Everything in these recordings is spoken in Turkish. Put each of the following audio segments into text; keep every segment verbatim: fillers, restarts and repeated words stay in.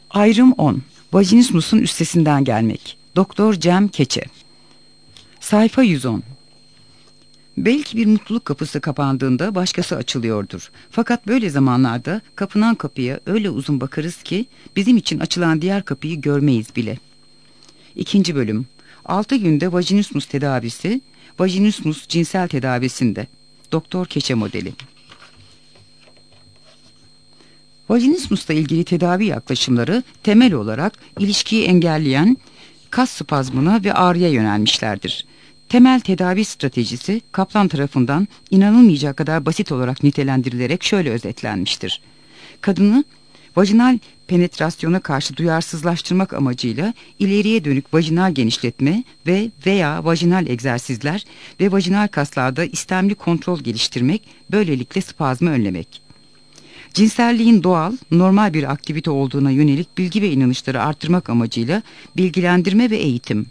Ayrım on. Vajinismus'un üstesinden gelmek. Doktor Cem Keçe. Sayfa yüz on. Belki bir mutluluk kapısı kapandığında başkası açılıyordur. Fakat böyle zamanlarda kapınan kapıya öyle uzun bakarız ki bizim için açılan diğer kapıyı görmeyiz bile. İkinci bölüm. Altı günde vajinismus tedavisi, vajinismus cinsel tedavisinde. Doktor Keçe modeli. Vajinismusla ilgili tedavi yaklaşımları temel olarak ilişkiyi engelleyen kas spazmına ve ağrıya yönelmişlerdir. Temel tedavi stratejisi Kaplan tarafından inanılmayacak kadar basit olarak nitelendirilerek şöyle özetlenmiştir. Kadını vajinal penetrasyona karşı duyarsızlaştırmak amacıyla ileriye dönük vajinal genişletme ve veya vajinal egzersizler ve vajinal kaslarda istemli kontrol geliştirmek, böylelikle spazmı önlemek. Cinselliğin doğal, normal bir aktivite olduğuna yönelik bilgi ve inanışları artırmak amacıyla bilgilendirme ve eğitim.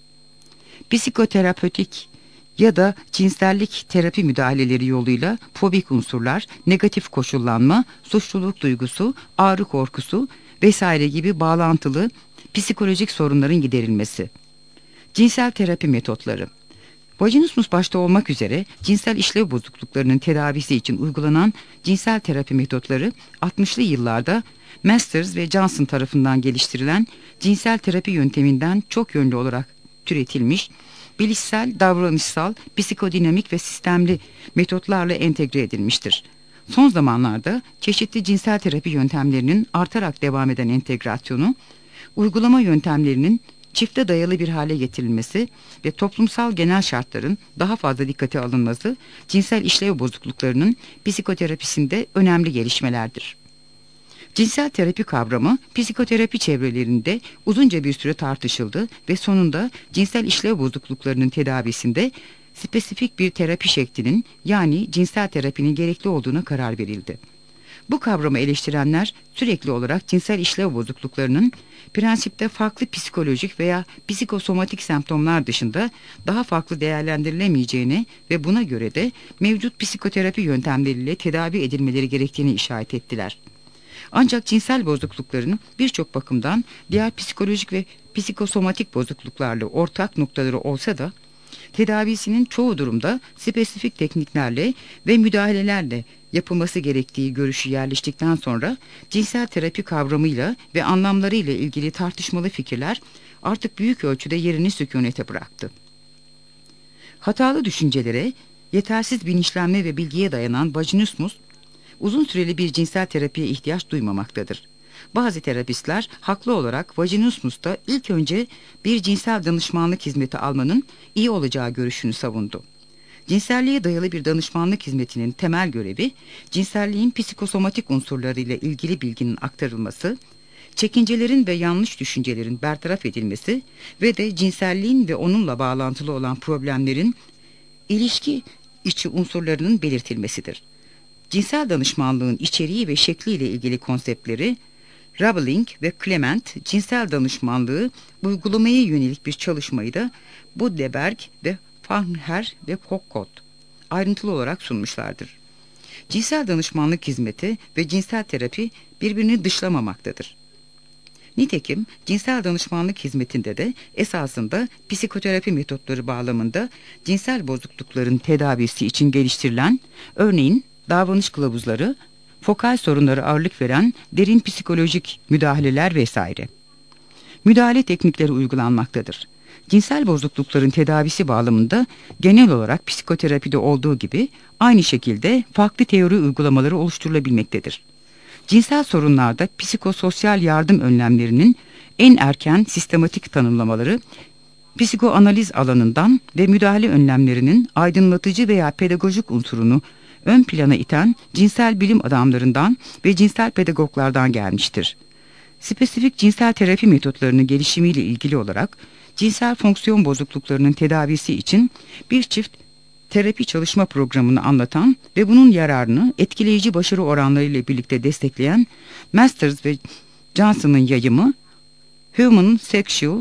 Psikoterapötik ya da cinsellik terapi müdahaleleri yoluyla fobik unsurlar, negatif koşullanma, suçluluk duygusu, ağrı korkusu vesaire gibi bağlantılı psikolojik sorunların giderilmesi. Cinsel terapi metotları. Vajinismus başta olmak üzere cinsel işlev bozukluklarının tedavisi için uygulanan cinsel terapi metotları altmışlı yıllarda Masters ve Johnson tarafından geliştirilen cinsel terapi yönteminden çok yönlü olarak türetilmiş, bilişsel, davranışsal, psikodinamik ve sistemli metotlarla entegre edilmiştir. Son zamanlarda çeşitli cinsel terapi yöntemlerinin artarak devam eden entegrasyonu, uygulama yöntemlerinin çifte dayalı bir hale getirilmesi ve toplumsal genel şartların daha fazla dikkate alınması, cinsel işlev bozukluklarının psikoterapisinde önemli gelişmelerdir. Cinsel terapi kavramı psikoterapi çevrelerinde uzunca bir süre tartışıldı ve sonunda cinsel işlev bozukluklarının tedavisinde spesifik bir terapi şeklinin, yani cinsel terapinin gerekli olduğuna karar verildi. Bu kavramı eleştirenler sürekli olarak cinsel işlev bozukluklarının prensipte farklı psikolojik veya psikosomatik semptomlar dışında daha farklı değerlendirilemeyeceğini ve buna göre de mevcut psikoterapi yöntemleriyle tedavi edilmeleri gerektiğini işaret ettiler. Ancak cinsel bozuklukların birçok bakımdan diğer psikolojik ve psikosomatik bozukluklarla ortak noktaları olsa da tedavisinin çoğu durumda spesifik tekniklerle ve müdahalelerle yapılması gerektiği görüşü yerleştikten sonra cinsel terapi kavramıyla ve anlamlarıyla ilgili tartışmalı fikirler artık büyük ölçüde yerini sükunete bıraktı. Hatalı düşüncelere, yetersiz bilinçlenme ve bilgiye dayanan vajinismus, uzun süreli bir cinsel terapiye ihtiyaç duymamaktadır. Bazı terapistler haklı olarak vajinismusta ilk önce bir cinsel danışmanlık hizmeti almanın iyi olacağı görüşünü savundu. Cinselliğe dayalı bir danışmanlık hizmetinin temel görevi, cinselliğin psikosomatik unsurlarıyla ilgili bilginin aktarılması, çekincelerin ve yanlış düşüncelerin bertaraf edilmesi ve de cinselliğin ve onunla bağlantılı olan problemlerin ilişki içi unsurlarının belirtilmesidir. Cinsel danışmanlığın içeriği ve şekliyle ilgili konseptleri, Rabeling ve Clement cinsel danışmanlığı uygulamaya yönelik bir çalışmayı da Budleberg ve Farnher ve Foucault ayrıntılı olarak sunmuşlardır. Cinsel danışmanlık hizmeti ve cinsel terapi birbirini dışlamamaktadır. Nitekim cinsel danışmanlık hizmetinde de esasında psikoterapi metotları bağlamında cinsel bozuklukların tedavisi için geliştirilen, örneğin davranış kılavuzları, fokal sorunlara ağırlık veren derin psikolojik müdahaleler vesaire. Müdahale teknikleri uygulanmaktadır. Cinsel bozuklukların tedavisi bağlamında genel olarak psikoterapide olduğu gibi aynı şekilde farklı teori uygulamaları oluşturulabilmektedir. Cinsel sorunlarda psikososyal yardım önlemlerinin en erken sistematik tanımlamaları, psikoanaliz alanından ve müdahale önlemlerinin aydınlatıcı veya pedagojik unsurunu ön plana iten cinsel bilim adamlarından ve cinsel pedagoglardan gelmiştir. Spesifik cinsel terapi metotlarının gelişimiyle ilgili olarak cinsel fonksiyon bozukluklarının tedavisi için bir çift terapi çalışma programını anlatan ve bunun yararını etkileyici başarı oranlarıyla birlikte destekleyen Masters ve Johnson'ın yayımı Human Sexual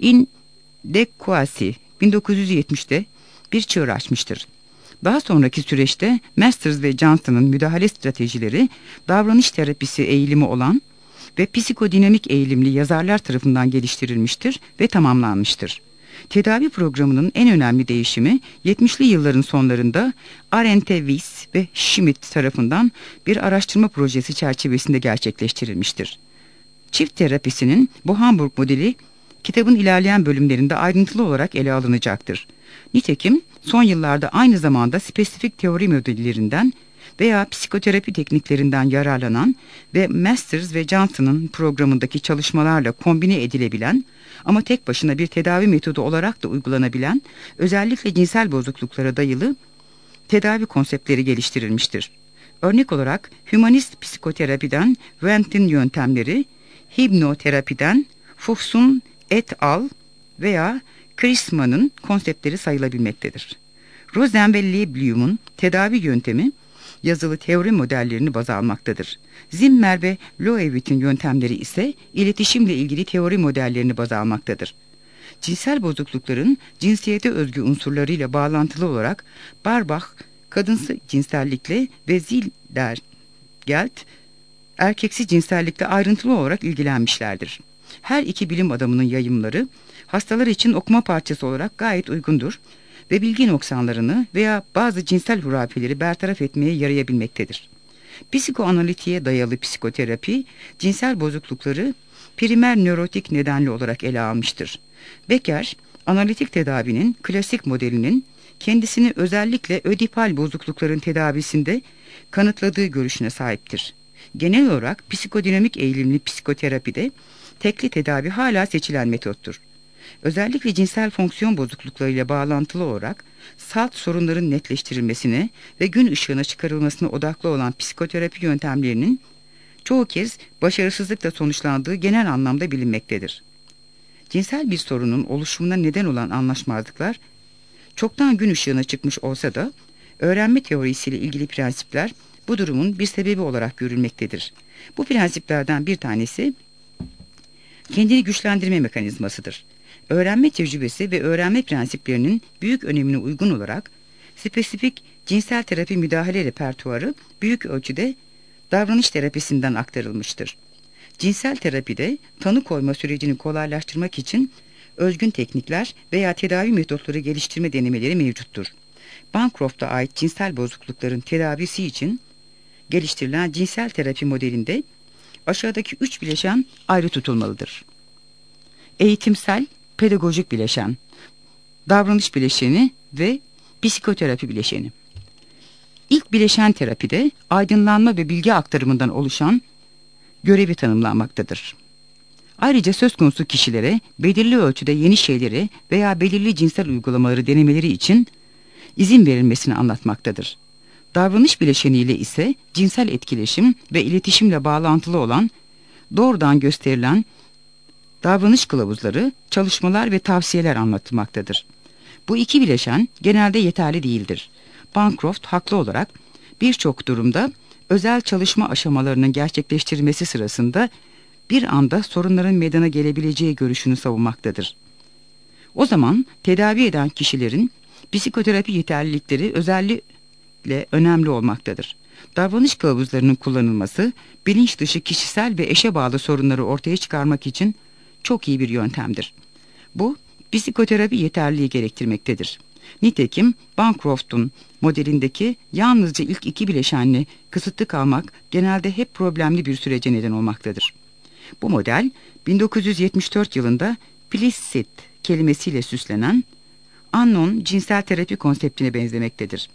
Inadequacy bin dokuz yüz yetmişte bir çığır açmıştır. Daha sonraki süreçte Masters ve Johnson'ın müdahale stratejileri davranış terapisi eğilimi olan ve psikodinamik eğilimli yazarlar tarafından geliştirilmiştir ve tamamlanmıştır. Tedavi programının en önemli değişimi yetmişli yılların sonlarında Arendte Wyss ve Schmidt tarafından bir araştırma projesi çerçevesinde gerçekleştirilmiştir. Çift terapisinin bu Hamburg modeli kitabın ilerleyen bölümlerinde ayrıntılı olarak ele alınacaktır. Nitekim son yıllarda aynı zamanda spesifik teori modellerinden veya psikoterapi tekniklerinden yararlanan ve Masters ve Johnson'ın programındaki çalışmalarla kombine edilebilen ama tek başına bir tedavi metodu olarak da uygulanabilen özellikle cinsel bozukluklara dayalı tedavi konseptleri geliştirilmiştir. Örnek olarak hümanist psikoterapiden Wendt'in yöntemleri, hipnoterapiden Fuchs'un et al veya Chrisman'ın konseptleri sayılabilmektedir. Rosen ve Lieblume'un tedavi yöntemi yazılı teori modellerini baz almaktadır. Zimmer ve Loewitt'in yöntemleri ise iletişimle ilgili teori modellerini baz almaktadır. Cinsel bozuklukların cinsiyete özgü unsurlarıyla bağlantılı olarak Barbach, kadınsı cinsellikle ve Zildergelt, erkeksi cinsellikle ayrıntılı olarak ilgilenmişlerdir. Her iki bilim adamının yayımları hastalar için okuma parçası olarak gayet uygundur ve bilgi noksanlarını veya bazı cinsel hurafeleri bertaraf etmeye yarayabilmektedir. Psikoanalitiğe dayalı psikoterapi, cinsel bozuklukları primer nörotik nedenli olarak ele almıştır. Becker, analitik tedavinin klasik modelinin kendisini özellikle ödipal bozuklukların tedavisinde kanıtladığı görüşüne sahiptir. Genel olarak psikodinamik eğilimli psikoterapide tekli tedavi hala seçilen metottur. Özellikle cinsel fonksiyon bozukluklarıyla bağlantılı olarak salt sorunların netleştirilmesine ve gün ışığına çıkarılmasına odaklı olan psikoterapi yöntemlerinin çoğu kez başarısızlıkla sonuçlandığı genel anlamda bilinmektedir. Cinsel bir sorunun oluşumuna neden olan anlaşmazlıklar çoktan gün ışığına çıkmış olsa da öğrenme teorisiyle ilgili prensipler bu durumun bir sebebi olarak görülmektedir. Bu prensiplerden bir tanesi kendini güçlendirme mekanizmasıdır. Öğrenme tecrübesi ve öğrenme prensiplerinin büyük önemine uygun olarak spesifik cinsel terapi müdahale repertuarı büyük ölçüde davranış terapisinden aktarılmıştır. Cinsel terapide tanı koyma sürecini kolaylaştırmak için özgün teknikler veya tedavi metotları geliştirme denemeleri mevcuttur. Bancroft'a ait cinsel bozuklukların tedavisi için geliştirilen cinsel terapi modelinde aşağıdaki üç bileşen ayrı tutulmalıdır. Eğitimsel, pedagojik bileşen, davranış bileşeni ve psikoterapi bileşeni. İlk bileşen terapide aydınlanma ve bilgi aktarımından oluşan görevi tanımlanmaktadır. Ayrıca söz konusu kişilere belirli ölçüde yeni şeyleri veya belirli cinsel uygulamaları denemeleri için izin verilmesini anlatmaktadır. Davranış bileşeniyle ise cinsel etkileşim ve iletişimle bağlantılı olan doğrudan gösterilen davranış kılavuzları, çalışmalar ve tavsiyeler anlatılmaktadır. Bu iki bileşen genelde yeterli değildir. Bancroft haklı olarak birçok durumda özel çalışma aşamalarının gerçekleştirilmesi sırasında bir anda sorunların meydana gelebileceği görüşünü savunmaktadır. O zaman tedavi eden kişilerin psikoterapi yeterlilikleri özellikle önemli olmaktadır. Davranış kılavuzlarının kullanılması bilinç dışı kişisel ve eşe bağlı sorunları ortaya çıkarmak için çok iyi bir yöntemdir. Bu psikoterapi yeterliliği gerektirmektedir. Nitekim Bancroft'un modelindeki yalnızca ilk iki bileşenle kısıtlı kalmak genelde hep problemli bir sürece neden olmaktadır. Bu model bin dokuz yüz yetmiş dört yılında Plicit kelimesiyle süslenen Annon cinsel terapi konseptine benzemektedir.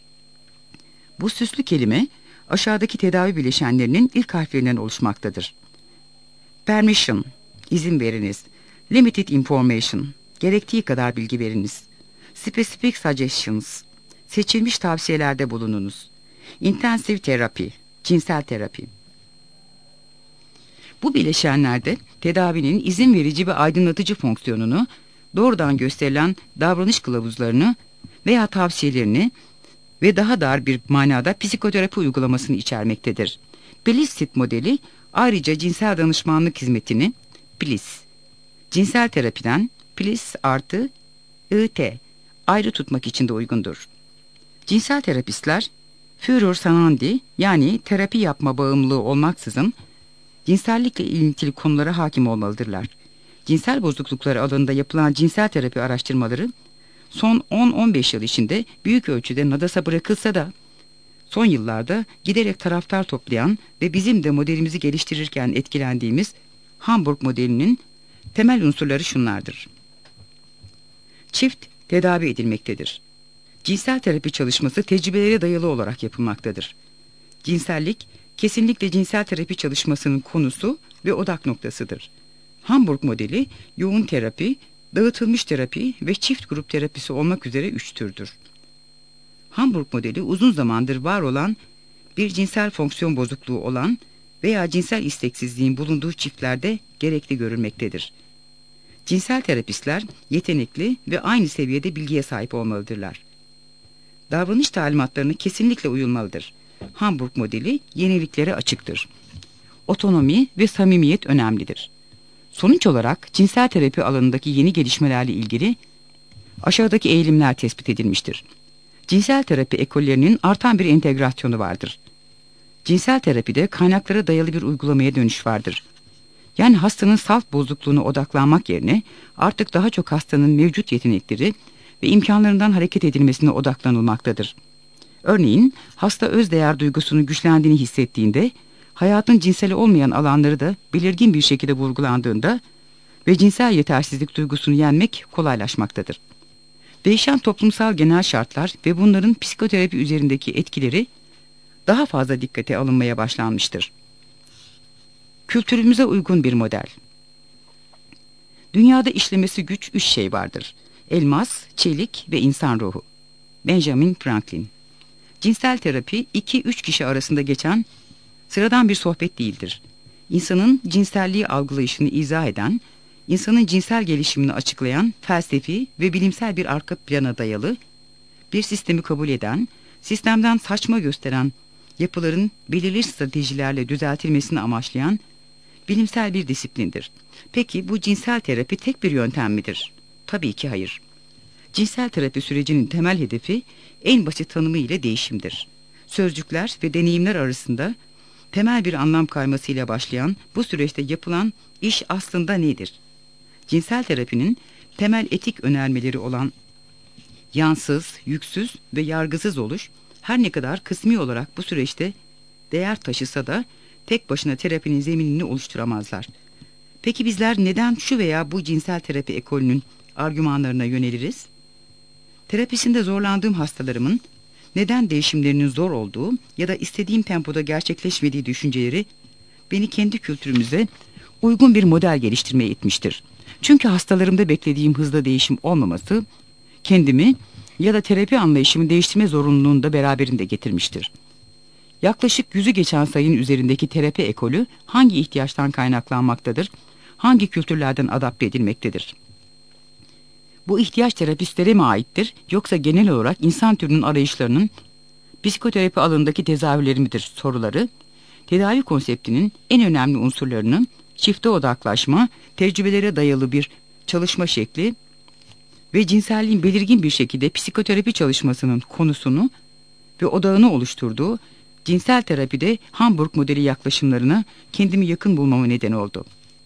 Bu süslü kelime aşağıdaki tedavi bileşenlerinin ilk harflerinden oluşmaktadır. Permission, izin veriniz. Limited information, gerektiği kadar bilgi veriniz. Specific suggestions, seçilmiş tavsiyelerde bulununuz. Intensive terapi, cinsel terapi. Bu bileşenlerde tedavinin izin verici ve aydınlatıcı fonksiyonunu, doğrudan gösterilen davranış kılavuzlarını veya tavsiyelerini ve daha dar bir manada psikoterapi uygulamasını içermektedir. Plicit modeli ayrıca cinsel danışmanlık hizmetini Pliss, cinsel terapiden Pliss artı I T ayrı tutmak için de uygundur. Cinsel terapistler Führer Sanandi yani terapi yapma bağımlılığı olmaksızın cinsellikle ilintili konulara hakim olmalıdırlar. Cinsel bozuklukları alanında yapılan cinsel terapi araştırmaları son on on beş yıl içinde büyük ölçüde nadasa bırakılsa da son yıllarda giderek taraftar toplayan ve bizim de modelimizi geliştirirken etkilendiğimiz Hamburg modelinin temel unsurları şunlardır. Çift tedavi edilmektedir. Cinsel terapi çalışması tecrübelere dayalı olarak yapılmaktadır. Cinsellik kesinlikle cinsel terapi çalışmasının konusu ve odak noktasıdır. Hamburg modeli yoğun terapi, dağıtılmış terapi ve çift grup terapisi olmak üzere üç türdür. Hamburg modeli uzun zamandır var olan bir cinsel fonksiyon bozukluğu olan veya cinsel isteksizliğin bulunduğu çiftlerde gerekli görülmektedir. Cinsel terapistler yetenekli ve aynı seviyede bilgiye sahip olmalıdırlar. Davranış talimatlarına kesinlikle uyulmalıdır. Hamburg modeli yeniliklere açıktır. Otonomi ve samimiyet önemlidir. Sonuç olarak cinsel terapi alanındaki yeni gelişmelerle ilgili aşağıdaki eğilimler tespit edilmiştir. Cinsel terapi ekollerinin artan bir entegrasyonu vardır. Cinsel terapide kaynaklara dayalı bir uygulamaya dönüş vardır. Yani hastanın salt bozukluğuna odaklanmak yerine artık daha çok hastanın mevcut yetenekleri ve imkanlarından hareket edilmesine odaklanılmaktadır. Örneğin hasta özdeğer duygusunun güçlendiğini hissettiğinde, hayatın cinsel olmayan alanları da belirgin bir şekilde vurgulandığında ve cinsel yetersizlik duygusunu yenmek kolaylaşmaktadır. Değişen toplumsal genel şartlar ve bunların psikoterapi üzerindeki etkileri daha fazla dikkate alınmaya başlanmıştır. Kültürümüze uygun bir model. Dünyada işlemesi güç üç şey vardır. Elmas, çelik ve insan ruhu. Benjamin Franklin. Cinsel terapi iki üç kişi arasında geçen sıradan bir sohbet değildir. İnsanın cinselliği algılayışını izah eden, insanın cinsel gelişimini açıklayan felsefi ve bilimsel bir arka plana dayalı, bir sistemi kabul eden, sistemden saçma gösteren yapıların belirli stratejilerle düzeltilmesini amaçlayan bilimsel bir disiplindir. Peki bu cinsel terapi tek bir yöntem midir? Tabii ki hayır. Cinsel terapi sürecinin temel hedefi en basit tanımı ile değişimdir. Sözcükler ve deneyimler arasında temel bir anlam kaymasıyla başlayan bu süreçte yapılan iş aslında nedir? Cinsel terapinin temel etik önermeleri olan yansız, yüksüz ve yargısız oluş her ne kadar kısmi olarak bu süreçte değer taşısa da tek başına terapinin zeminini oluşturamazlar. Peki bizler neden şu veya bu cinsel terapi ekolünün argümanlarına yöneliriz? Terapisinde zorlandığım hastalarımın neden değişimlerinin zor olduğu ya da istediğim tempoda gerçekleşmediği düşünceleri beni kendi kültürümüze uygun bir model geliştirmeye itmiştir. Çünkü hastalarımda beklediğim hızda değişim olmaması kendimi ya da terapi anlayışımı değiştirme zorunluluğunu da beraberinde getirmiştir. Yaklaşık yüzü geçen sayının üzerindeki terapi ekolü hangi ihtiyaçtan kaynaklanmaktadır, hangi kültürlerden adapte edilmektedir? Bu ihtiyaç terapistlere mi aittir yoksa genel olarak insan türünün arayışlarının psikoterapi alanındaki tezahürleri midir soruları, tedavi konseptinin en önemli unsurlarını çifte odaklaşma, tecrübelere dayalı bir çalışma şekli ve cinselliğin belirgin bir şekilde psikoterapi çalışmasının konusunu ve odağını oluşturduğu cinsel terapide Hamburg modeli yaklaşımlarına kendimi yakın bulmama neden oldu.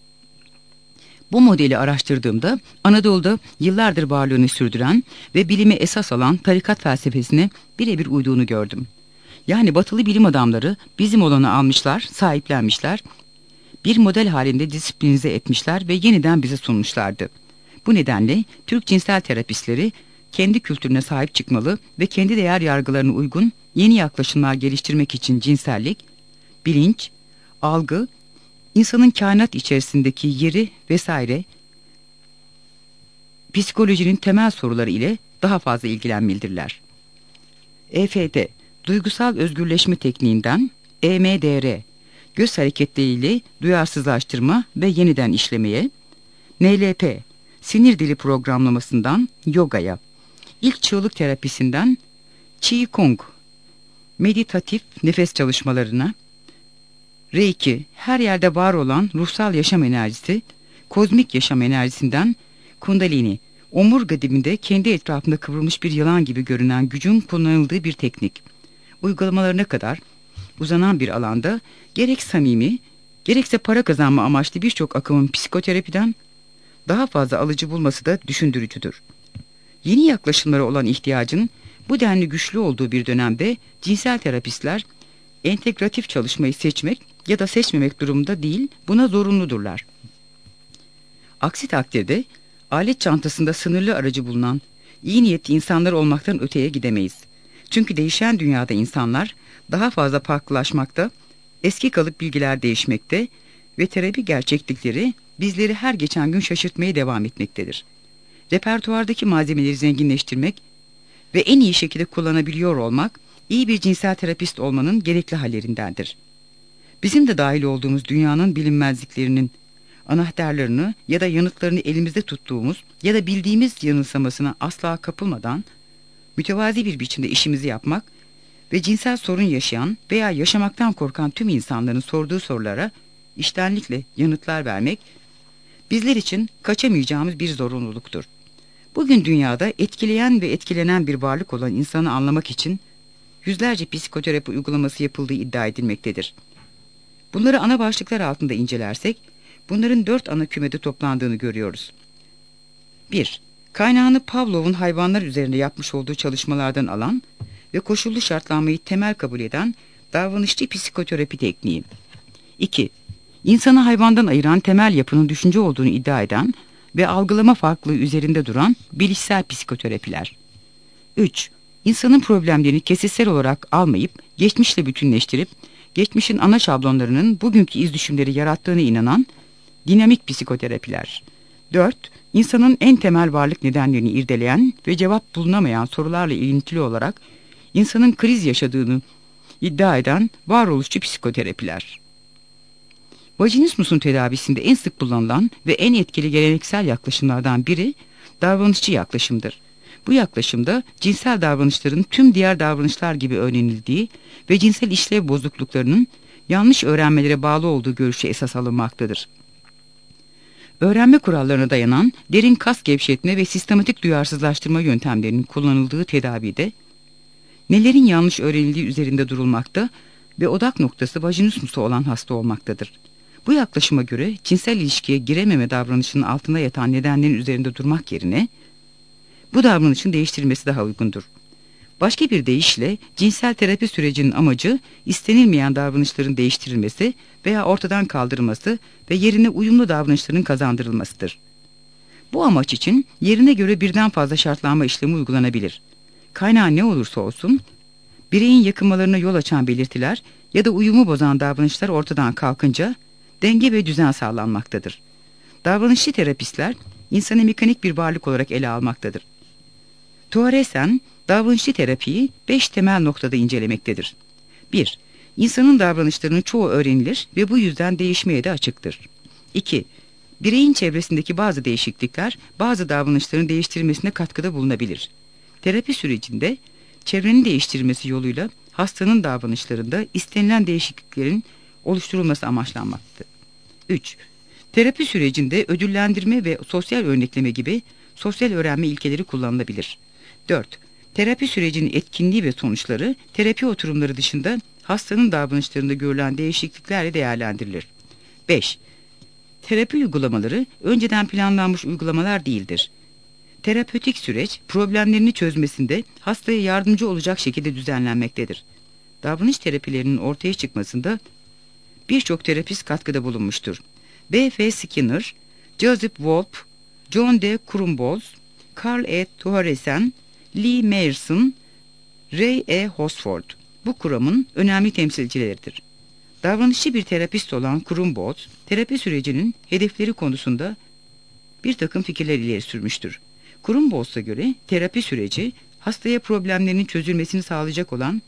Bu modeli araştırdığımda Anadolu'da yıllardır varlığını sürdüren ve bilime esas alan tarikat felsefesine birebir uyduğunu gördüm. Yani batılı bilim adamları bizim olanı almışlar, sahiplenmişler, bir model halinde disiplinize etmişler ve yeniden bize sunmuşlardı. Bu nedenle Türk cinsel terapistleri kendi kültürüne sahip çıkmalı ve kendi değer yargılarına uygun yeni yaklaşımlar geliştirmek için cinsellik, bilinç, algı, insanın kainat içerisindeki yeri vesaire psikolojinin temel soruları ile daha fazla ilgilenmelidirler. E F T, duygusal özgürleşme tekniğinden E M D R, göz hareketleriyle duyarsızlaştırma ve yeniden işlemeye, N L P, sinir dili programlamasından yogaya, ilk çığlık terapisinden Qi Gong, meditatif nefes çalışmalarına, Reiki, her yerde var olan ruhsal yaşam enerjisi, kozmik yaşam enerjisinden Kundalini, omurga dibinde kendi etrafında kıvrılmış bir yılan gibi görünen gücün kullanıldığı bir teknik. Uygulamalarına kadar uzanan bir alanda gerek samimi, Gerekse para kazanma amaçlı birçok akımın psikoterapiden daha fazla alıcı bulması da düşündürücüdür. Yeni yaklaşımlara olan ihtiyacın bu denli güçlü olduğu bir dönemde cinsel terapistler entegratif çalışmayı seçmek ya da seçmemek durumunda değil, buna zorunludurlar. Aksi takdirde alet çantasında sınırlı aracı bulunan iyi niyetli insanlar olmaktan öteye gidemeyiz. Çünkü değişen dünyada insanlar daha fazla farklılaşmakta, eski kalıp bilgiler değişmekte ve terapi gerçeklikleri bizleri her geçen gün şaşırtmaya devam etmektedir. Repertuardaki malzemeleri zenginleştirmek ve en iyi şekilde kullanabiliyor olmak, iyi bir cinsel terapist olmanın gerekli hallerindendir. Bizim de dahil olduğumuz dünyanın bilinmezliklerinin anahtarlarını ya da yanıtlarını elimizde tuttuğumuz ya da bildiğimiz yanılsamasına asla kapılmadan mütevazi bir biçimde işimizi yapmak ve cinsel sorun yaşayan veya yaşamaktan korkan tüm insanların sorduğu sorulara içtenlikle yanıtlar vermek bizler için kaçamayacağımız bir zorunluluktur. Bugün dünyada etkileyen ve etkilenen bir varlık olan insanı anlamak için yüzlerce psikoterapi uygulaması yapıldığı iddia edilmektedir. Bunları ana başlıklar altında incelersek, bunların dört ana kümede toplandığını görüyoruz. bir. Kaynağını Pavlov'un hayvanlar üzerinde yapmış olduğu çalışmalardan alan ve koşullu şartlanmayı temel kabul eden davranışçı psikoterapi tekniği. iki. İnsanı hayvandan ayıran temel yapının düşünce olduğunu iddia eden ve algılama farklılığı üzerinde duran bilişsel psikoterapiler. üç. İnsanın problemlerini kesitsel olarak almayıp, geçmişle bütünleştirip, geçmişin ana şablonlarının bugünkü izdüşümleri yarattığına inanan dinamik psikoterapiler. dört. İnsanın en temel varlık nedenlerini irdeleyen ve cevap bulunamayan sorularla ilintili olarak insanın kriz yaşadığını iddia eden varoluşçu psikoterapiler. Vajinismus'un tedavisinde en sık kullanılan ve en etkili geleneksel yaklaşımlardan biri davranışçı yaklaşımdır. Bu yaklaşımda cinsel davranışların tüm diğer davranışlar gibi öğrenildiği ve cinsel işlev bozukluklarının yanlış öğrenmelere bağlı olduğu görüşü esas alınmaktadır. Öğrenme kurallarına dayanan derin kas gevşetme ve sistematik duyarsızlaştırma yöntemlerinin kullanıldığı tedavide nelerin yanlış öğrenildiği üzerinde durulmakta ve odak noktası vajinismusu olan hasta olmaktadır. Bu yaklaşıma göre cinsel ilişkiye girememe davranışının altında yatan nedenlerin üzerinde durmak yerine bu davranışın değiştirilmesi daha uygundur. Başka bir deyişle cinsel terapi sürecinin amacı istenilmeyen davranışların değiştirilmesi veya ortadan kaldırılması ve yerine uyumlu davranışların kazandırılmasıdır. Bu amaç için yerine göre birden fazla şartlanma işlemi uygulanabilir. Kaynağı ne olursa olsun, bireyin yakınmalarına yol açan belirtiler ya da uyumu bozan davranışlar ortadan kalkınca denge ve düzen sağlanmaktadır. Davranışçı terapistler insanı mekanik bir varlık olarak ele almaktadır. Tuaresen, davranışçı terapiyi beş temel noktada incelemektedir. bir. İnsanın davranışlarının çoğu öğrenilir ve bu yüzden değişmeye de açıktır. iki. Bireyin çevresindeki bazı değişiklikler bazı davranışların değiştirilmesine katkıda bulunabilir. Terapi sürecinde çevrenin değiştirilmesi yoluyla hastanın davranışlarında istenilen değişikliklerin oluşturulması amaçlanmaktadır. üç. Terapi sürecinde ödüllendirme ve sosyal örnekleme gibi sosyal öğrenme ilkeleri kullanılabilir. dört. Terapi sürecinin etkinliği ve sonuçları terapi oturumları dışında hastanın davranışlarında görülen değişikliklerle değerlendirilir. beş. Terapi uygulamaları önceden planlanmış uygulamalar değildir. Terapötik süreç problemlerini çözmesinde hastaya yardımcı olacak şekilde düzenlenmektedir. Davranış terapilerinin ortaya çıkmasında birçok terapist katkıda bulunmuştur. B F Skinner, Joseph Wolpe, John D. Krumbolz, Carl E. Tuharesen, Lee Meyerson, Ray E. Hosford bu kuramın önemli temsilcileridir. Davranışçı bir terapist olan Krumbolz, terapi sürecinin hedefleri konusunda bir takım fikirler ileri sürmüştür. Krumbolz'a göre terapi süreci hastaya problemlerinin çözülmesini sağlayacak olan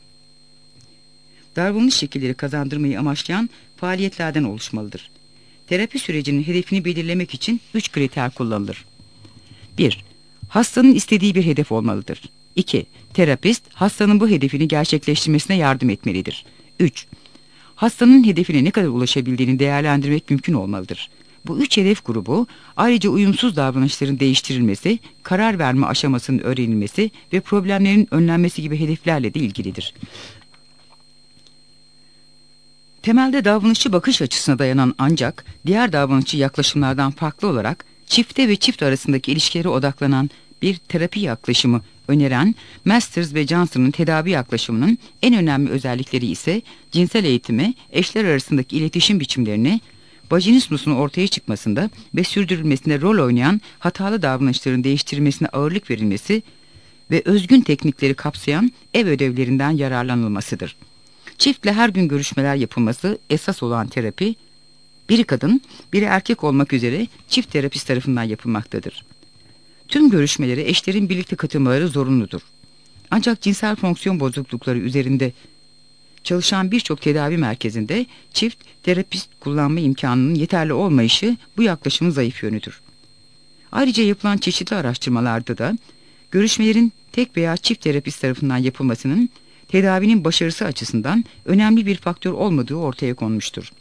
davranış şekilleri kazandırmayı amaçlayan faaliyetlerden oluşmalıdır. Terapi sürecinin hedefini belirlemek için üç kriter kullanılır. bir. Hastanın istediği bir hedef olmalıdır. iki. Terapist, hastanın bu hedefini gerçekleştirmesine yardım etmelidir. üç. Hastanın hedefine ne kadar ulaşabildiğini değerlendirmek mümkün olmalıdır. Bu üç hedef grubu, ayrıca uyumsuz davranışların değiştirilmesi, karar verme aşamasının öğrenilmesi ve problemlerin önlenmesi gibi hedeflerle de ilgilidir. Temelde davranışçı bakış açısına dayanan ancak diğer davranışçı yaklaşımlardan farklı olarak çifte ve çift arasındaki ilişkilere odaklanan bir terapi yaklaşımı öneren Masters ve Johnson'ın tedavi yaklaşımının en önemli özellikleri ise cinsel eğitimi, eşler arasındaki iletişim biçimlerini, vajinismusun ortaya çıkmasında ve sürdürülmesinde rol oynayan hatalı davranışların değiştirilmesine ağırlık verilmesi ve özgün teknikleri kapsayan ev ödevlerinden yararlanılmasıdır. Çiftle her gün görüşmeler yapılması esas olan terapi, biri kadın, biri erkek olmak üzere çift terapist tarafından yapılmaktadır. Tüm görüşmelere eşlerin birlikte katılmaları zorunludur. Ancak cinsel fonksiyon bozuklukları üzerinde çalışan birçok tedavi merkezinde çift terapist kullanma imkanının yeterli olmayışı bu yaklaşımın zayıf yönüdür. Ayrıca yapılan çeşitli araştırmalarda da görüşmelerin tek veya çift terapist tarafından yapılmasının tedavinin başarısı açısından önemli bir faktör olmadığı ortaya konmuştur.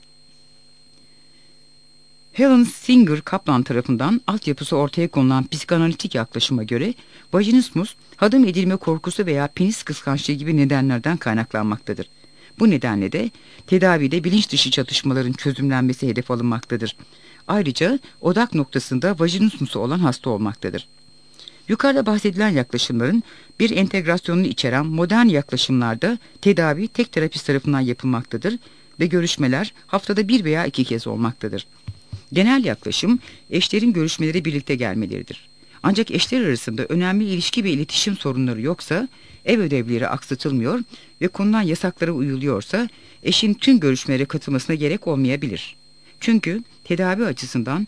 Helen Singer Kaplan tarafından altyapısı ortaya konulan psikanalitik yaklaşıma göre vajinismus, hadım edilme korkusu veya penis kıskançlığı gibi nedenlerden kaynaklanmaktadır. Bu nedenle de tedavide bilinç dışı çatışmaların çözümlenmesi hedef alınmaktadır. Ayrıca odak noktasında vajinismusu olan hasta olmaktadır. Yukarıda bahsedilen yaklaşımların bir entegrasyonunu içeren modern yaklaşımlarda tedavi tek terapist tarafından yapılmaktadır ve görüşmeler haftada bir veya iki kez olmaktadır. Genel yaklaşım, eşlerin görüşmeleri birlikte gelmeleridir. Ancak eşler arasında önemli ilişki ve iletişim sorunları yoksa, ev ödevleri aksatılmıyor ve konulan yasaklara uyuluyorsa, eşin tüm görüşmelere katılmasına gerek olmayabilir. Çünkü tedavi açısından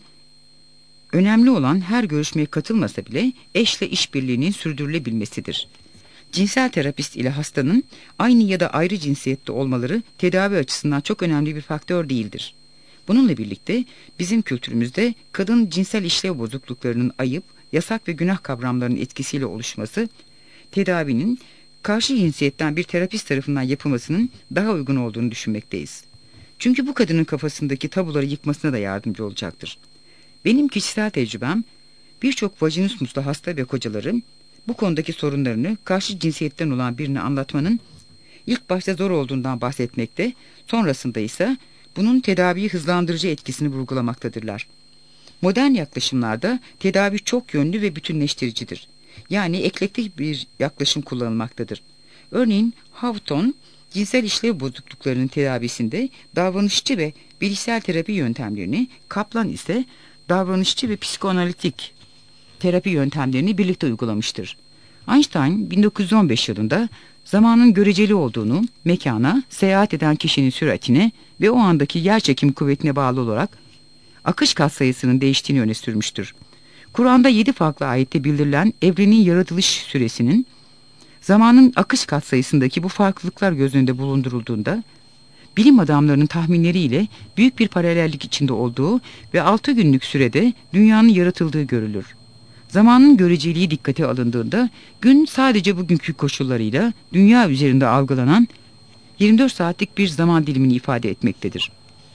önemli olan her görüşmeye katılmasa bile eşle işbirliğinin sürdürülebilmesidir. Cinsel terapist ile hastanın aynı ya da ayrı cinsiyette olmaları tedavi açısından çok önemli bir faktör değildir. Bununla birlikte bizim kültürümüzde kadın cinsel işlev bozukluklarının ayıp, yasak ve günah kavramlarının etkisiyle oluşması, tedavinin karşı cinsiyetten bir terapist tarafından yapılmasının daha uygun olduğunu düşünmekteyiz. Çünkü bu kadının kafasındaki tabuları yıkmasına da yardımcı olacaktır. Benim kişisel tecrübem, birçok vajinismuslu hasta ve kocaların bu konudaki sorunlarını karşı cinsiyetten olan birine anlatmanın ilk başta zor olduğundan bahsetmekte, sonrasında ise bunun tedaviyi hızlandırıcı etkisini vurgulamaktadırlar. Modern yaklaşımlarda tedavi çok yönlü ve bütünleştiricidir. Yani eklektik bir yaklaşım kullanılmaktadır. Örneğin Hawthorne, cinsel işlev bozukluklarının tedavisinde davranışçı ve bilişsel terapi yöntemlerini, Kaplan ise davranışçı ve psikoanalitik terapi yöntemlerini birlikte uygulamıştır. Einstein bin dokuz yüz on beş yılında zamanın göreceli olduğunu, mekana, seyahat eden kişinin süratine ve o andaki yerçekim kuvvetine bağlı olarak akış katsayısının değiştiğini öne sürmüştür. Kur'an'da yedi farklı ayette bildirilen evrenin yaratılış süresinin zamanın akış katsayısındaki bu farklılıklar göz önünde bulundurulduğunda bilim adamlarının tahminleriyle büyük bir paralellik içinde olduğu ve altı günlük sürede dünyanın yaratıldığı görülür. Zamanın göreceliği dikkate alındığında gün sadece bugünkü koşullarıyla dünya üzerinde algılanan yirmi dört saatlik bir zaman dilimini ifade etmektedir.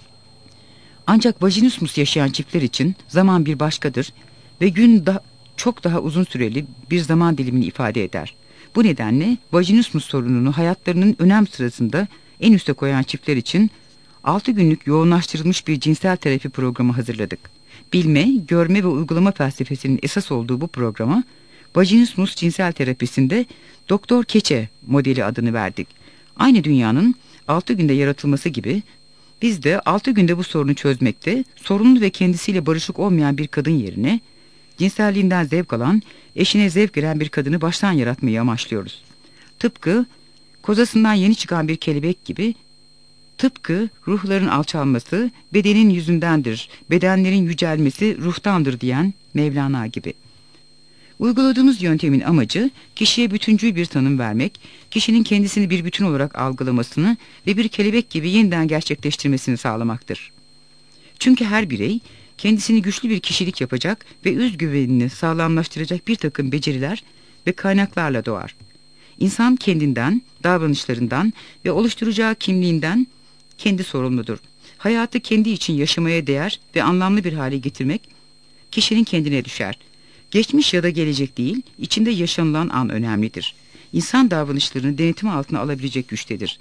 Ancak vajinismus yaşayan çiftler için zaman bir başkadır ve gün da çok daha uzun süreli bir zaman dilimini ifade eder. Bu nedenle vajinismus sorununu hayatlarının önem sırasında en üste koyan çiftler için altı günlük yoğunlaştırılmış bir cinsel terapi programı hazırladık. Bilme, görme ve uygulama felsefesinin esas olduğu bu programa vajinismus cinsel terapisinde Doktor Keçe modeli adını verdik. Aynı dünyanın altı günde yaratılması gibi biz de altı günde bu sorunu çözmekte, sorunlu ve kendisiyle barışık olmayan bir kadın yerine cinselliğinden zevk alan, eşine zevk veren bir kadını baştan yaratmayı amaçlıyoruz. Tıpkı kozasından yeni çıkan bir kelebek gibi, tıpkı ruhların alçalması bedenin yüzündendir, bedenlerin yücelmesi ruhtandır diyen Mevlana gibi. Uyguladığımız yöntemin amacı kişiye bütüncül bir tanım vermek, kişinin kendisini bir bütün olarak algılamasını ve bir kelebek gibi yeniden gerçekleştirmesini sağlamaktır. Çünkü her birey kendisini güçlü bir kişilik yapacak ve özgüvenini sağlamlaştıracak bir takım beceriler ve kaynaklarla doğar. İnsan kendinden, davranışlarından ve oluşturacağı kimliğinden kendi sorumludur. Hayatı kendi için yaşamaya değer ve anlamlı bir hale getirmek kişinin kendine düşer. Geçmiş ya da gelecek değil, içinde yaşanılan an önemlidir. İnsan davranışlarını denetimi altına alabilecek güçtedir.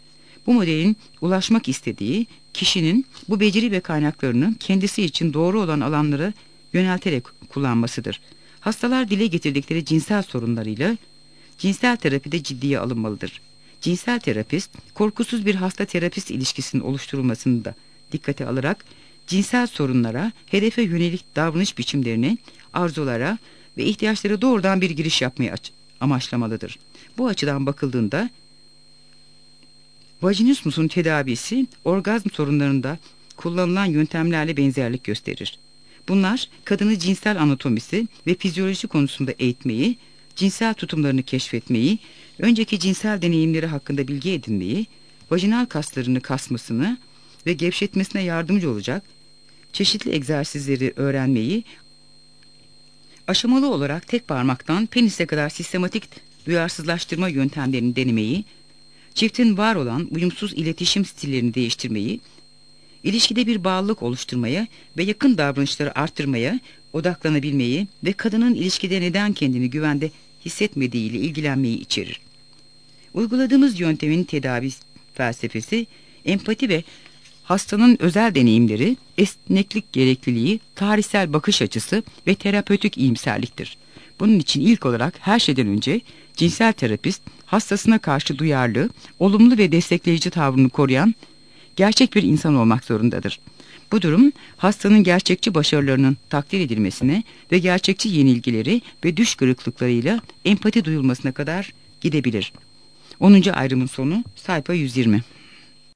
Bu modelin ulaşmak istediği kişinin bu beceri ve kaynaklarını kendisi için doğru olan alanlara yönelterek kullanmasıdır. Hastalar dile getirdikleri cinsel sorunlarıyla cinsel terapide ciddiye alınmalıdır. Cinsel terapist, korkusuz bir hasta terapist ilişkisinin oluşturulmasını da dikkate alarak cinsel sorunlara, hedefe yönelik davranış biçimlerine, arzulara ve ihtiyaçlara doğrudan bir giriş yapmayı amaçlamalıdır. Bu açıdan bakıldığında vajinismusun tedavisi orgazm sorunlarında kullanılan yöntemlerle benzerlik gösterir. Bunlar kadını cinsel anatomisi ve fizyoloji konusunda eğitmeyi, cinsel tutumlarını keşfetmeyi, önceki cinsel deneyimleri hakkında bilgi edinmeyi, vajinal kaslarını kasmasını ve gevşetmesine yardımcı olacak çeşitli egzersizleri öğrenmeyi, aşamalı olarak tek parmaktan penise kadar sistematik duyarsızlaştırma yöntemlerini denemeyi, çiftin var olan uyumsuz iletişim stillerini değiştirmeyi, ilişkide bir bağlılık oluşturmaya ve yakın davranışları artırmaya odaklanabilmeyi ve kadının ilişkide neden kendini güvende hissetmediğiyle ilgilenmeyi içerir. Uyguladığımız yöntemin tedavi felsefesi, empati ve hastanın özel deneyimleri, esneklik gerekliliği, tarihsel bakış açısı ve terapötik iyimserliktir. Bunun için ilk olarak her şeyden önce cinsel terapist, hastasına karşı duyarlı, olumlu ve destekleyici tavrını koruyan gerçek bir insan olmak zorundadır. Bu durum, hastanın gerçekçi başarılarının takdir edilmesine ve gerçekçi yenilgileri ve düş kırıklıklarıyla empati duyulmasına kadar gidebilir. onuncu ayrımın sonu sayfa yüz yirmi.